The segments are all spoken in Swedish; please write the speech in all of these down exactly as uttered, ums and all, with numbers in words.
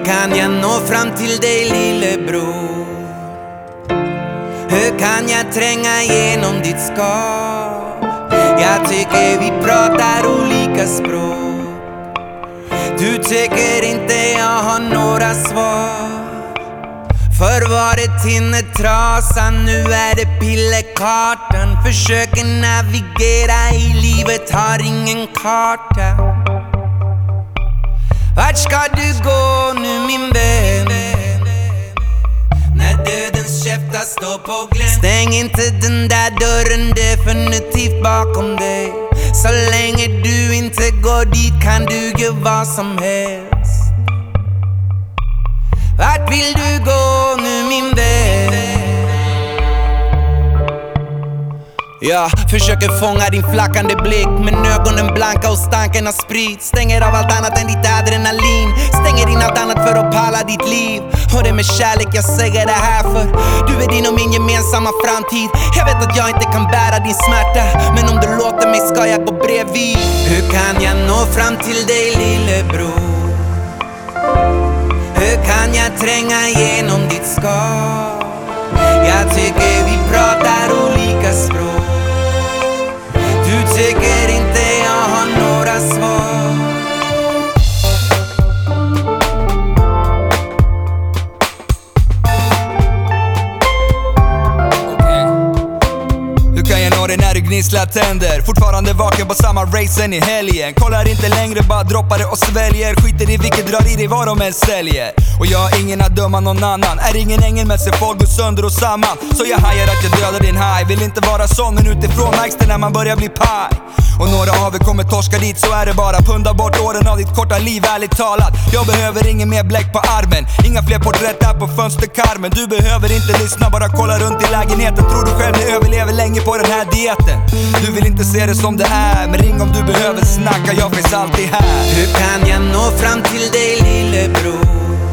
kan jag nå fram till dig lillebror? Hur kan jag tränga igenom ditt skap? Jag tycker vi pratar olika språk. Du tycker inte jag har några svar. Förr var det tinnetrasan, nu är det pillekartan. Försöker navigera i livet, har ingen karta. Vart ska du gå nu min vän? När dödens käftar står på glänt. Stäng inte den där dörren, definitivt bakom dig. Så länge du inte går dit kan du göra vad som helst. Vart vill du gå nu min vän? Jag försöker fånga din flackande blick, men ögonen blanka och stanken av sprit. Stänger av allt annat än ditt adrenalin. Stänger in allt annat för att palla ditt liv. Och det är med kärlek jag säger det här, för du är din och min gemensamma framtid. Jag vet att jag inte kan bära din smärta, men om du låter mig ska jag gå bredvid. Hur kan jag nå fram till dig lillebror? Hur kan jag tränga igenom ditt skap? Jag tycker vi pratar olika språk. Du tycker inte jag har några svar. Okay. Hur kan jag nå dig när du gnisslar tänder? Fortfarande vaken på samma racen i helgen. Kollar inte längre, bara droppar det och sväljer. Skiter i vilket drar i dig vad de än säljer. Och jag har ingen att döma någon annan. Är ingen ängel men ser folk gå sönder och samman. Så jag hajar att jag dödar din haj. Vill inte vara sån, men utifrån märks det när man börjar bli paj. Och några av er kommer torska dit, så är det bara. Punda bort åren av ditt korta liv, ärligt talat. Jag behöver ingen mer bläck på armen. Inga fler porträtt där på fönsterkarmen. Du behöver inte lyssna, bara kolla runt i lägenheten. Tror du själv ni överlever länge på den här dieten? Du vill inte se det som det är, men ring om du behöver snacka, jag finns alltid här. Hur kan jag nå fram till dig lillebror?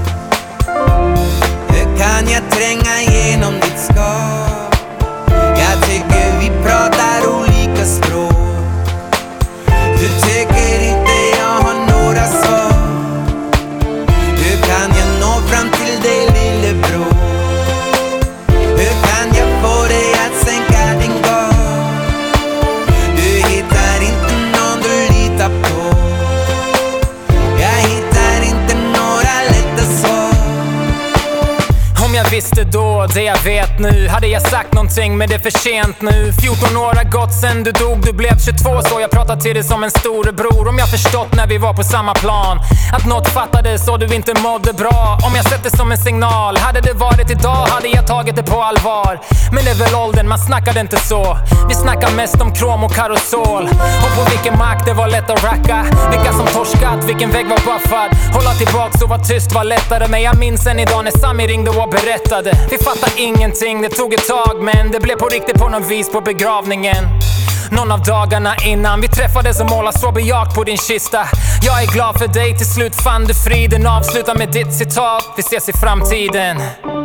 Hur kan jag tränga igenom ditt skap? Jag tycker vi pratar olika språk. Du tycker inte jag har några svar. Hur kan jag nå fram till dig lillebror? Hur kan jag få dig att sänka din gard? Du hittar inte någon du litar på. Jag hittar inte några lätta svar. Om jag visste då det jag vet nu, hade jag sagt någonting, men det är för sent nu. fjorton år har gått sen du dog, du blev tjugotvå, så jag pratar till dig som en storebror. Om jag förstått när vi var på samma plan att något fattades och du inte mådde bra. Om jag sett det som en signal, hade det varit idag hade jag tagit det på allvar. Men det är väl åldern, man snackade inte så. Vi snackar mest om krom och karosol. Och på vilken mark det var lätt att racka. Vilka som torskat, vilken väg var buffad. Hålla tillbaks och vara tyst var lättare. Men jag minns en idag när Sami ringde och berättade. Vi fattar ingenting, det tog ett tag, men det blev på riktigt på något vis på begravningen. Någon av dagarna innan vi träffades och målade strawberry på din kista. Jag är glad för dig, till slut fann du friden. Avsluta med ditt citat, vi ses i framtiden.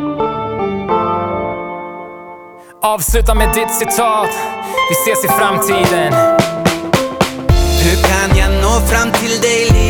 Avsluta med ditt citat, vi ses i framtiden. Hur kan jag nå fram till dig?